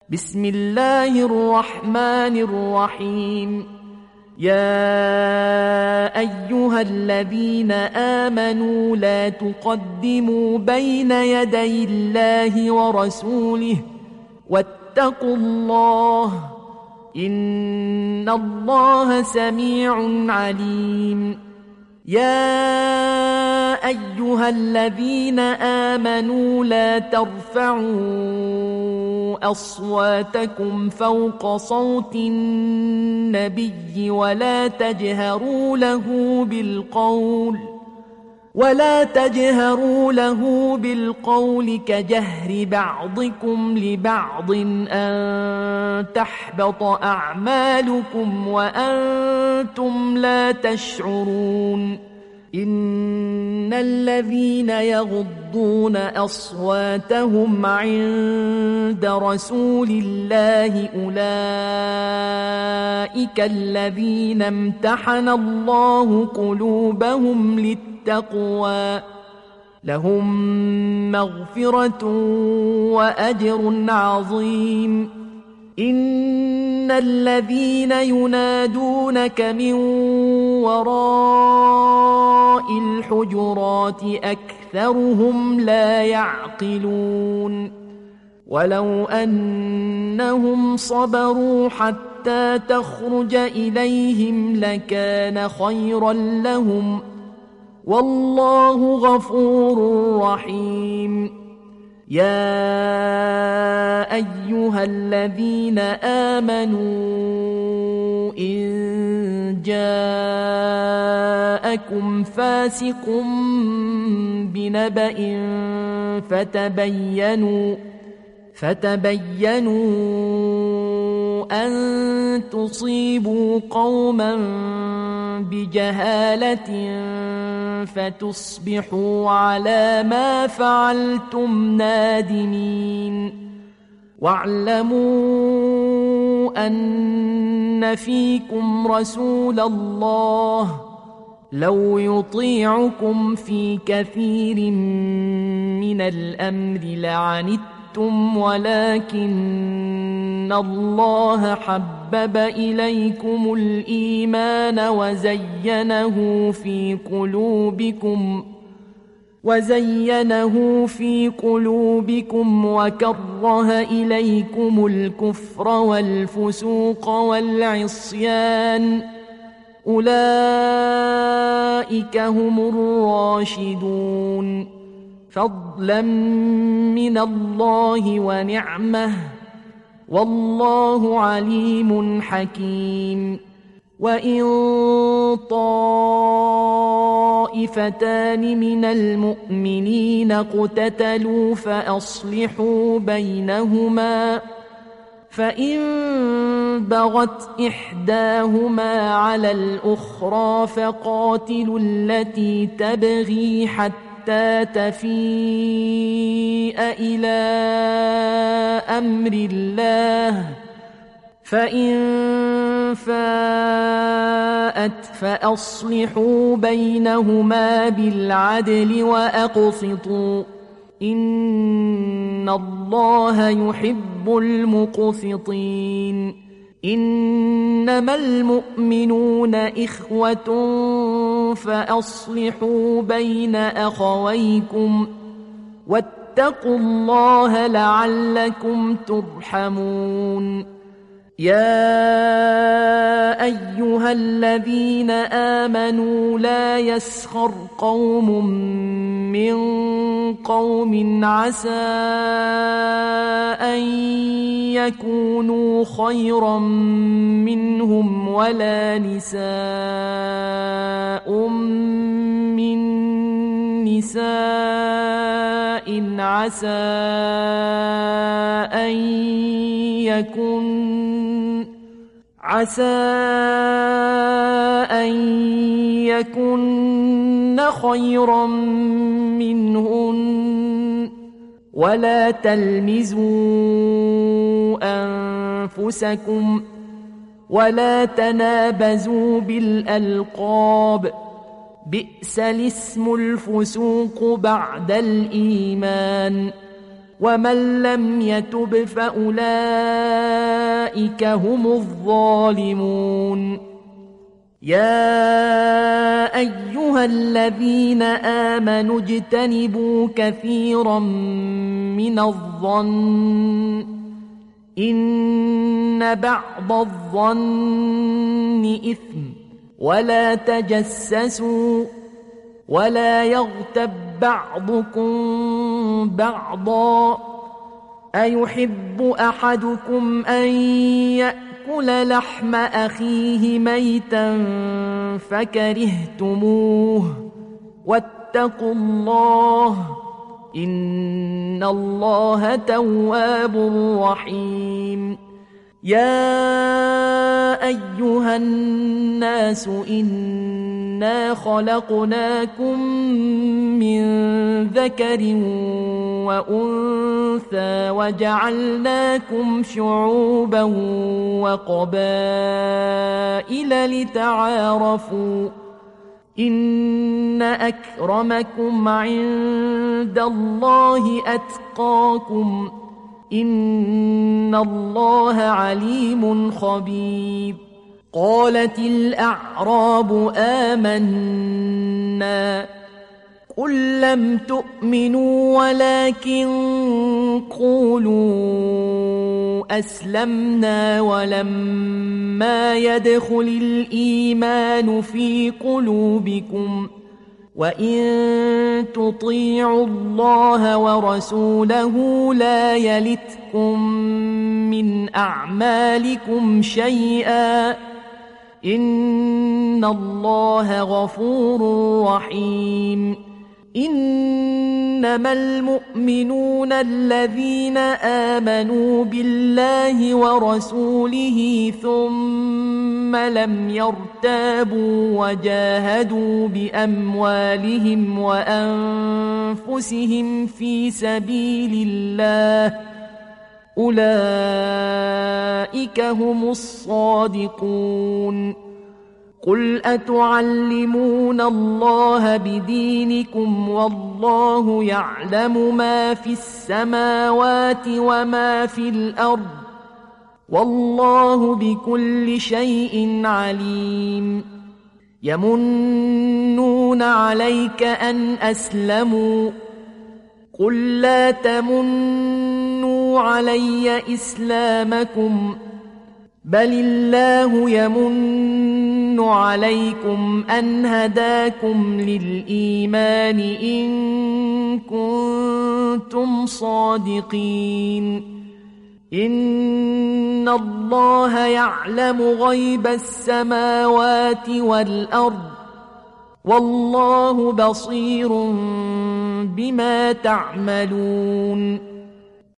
بسم الله الرحمن الرحيم. يا أيها الذين آمنوا لا تقدموا بين يدي الله ورسوله واتقوا الله إن الله سميع عليم. يا أيها الذين آمنوا لا ترفعوا أصواتكم فوق صوت النبي ولا تجهروا له بالقول كجهر بعضكم لبعض أن تحبط أعمالكم وأنتم لا تشعرون. إن الذين يغضون أصواتهم عند رسول الله أولئك الذين امتحن الله قلوبهم للتقوى لهم مغفرة وأجر عظيم. إن الذين ينادونك من وراء الحجرات أكثرهم لا يعقلون. ولو أنهم صبروا حتى تخرج إليهم لكان خيرا لهم والله غفور رحيم. يا أيها الذين آمنوا إن جاءكم فاسق بنبأ فتبينوا أن تصيبوا قوما بجهالة فتصبحوا على ما فعلتم نادمين. واعلموا أن فيكم رسول الله لو يطيعكم في كثير من الأمر لعنتم ولكن الله حبب إليكم الإيمان وزينه في قلوبكم وكره إليكم الكفر والفسوق والعصيان أولئك هم الراشدون فضلا من الله ونعمه والله عليم حكيم. وإن طائفتان من المؤمنين اقتتلوا فأصلحوا بينهما فإن بغت إحداهما على الأخرى فقاتلوا التي تبغي حتى تفيء إلى أمر الله فإن فاءت فأصلحوا بينهما بالعدل وأقسطوا إن الله يحب المقسطين. إنما المؤمنون إخوة فأصلحوا بين أخويكم واتقوا الله لعلكم ترحمون. يا أيها الذين آمنوا لا يسخر قوم من قوم عسى أن يكونوا خيرا منهم ولا نساء من نساء عسى أن يكن خيرا منهن ولا تلمزوا أنفسكم ولا تنابزوا بالألقاب بئس الاسم الفسوق بعد الإيمان ومن لم يتب فأولئك هم الظالمون يا أيها الذين آمنوا اجتنبوا كثيرا من الظن إن بعض الظن إثم ولا تجسسوا ولا يغتب بعضكم بعضا أيحب أحدكم أن يأكل لحم أخيه ميتا فكرهتموه واتقوا الله إن الله تواب رحيم يا أيها الناس إنا خلقناكم من ذكر وأنثى وجعلناكم شعوبا وقبائل لتعارفوا إن أكرمكم عند الله أتقاكم إن الله عليم خبير قالت الأعراب آمنا قل لم تؤمنوا ولكن قولوا أسلمنا ولما يدخل الإيمان في قلوبكم وإن تطيعوا الله ورسوله لا يلتكم من أعمالكم شيئا إن الله غفور رحيم إنما المؤمنون الذين آمنوا بالله ورسوله ثم لم يرتابوا وجاهدوا بأموالهم وأنفسهم في سبيل الله أولئك هم الصادقون قل أتعلمون الله بدينكم والله يعلم ما في السماوات وما في الأرض والله بكل شيء عليم يمنون عليك أن أسلموا قل لا تمنوا علي إسلامكم بل الله يمن عليكم أن هداكم للإيمان إن كنتم صادقين إن الله يعلم غيب السماوات والأرض والله بصير بما تعملون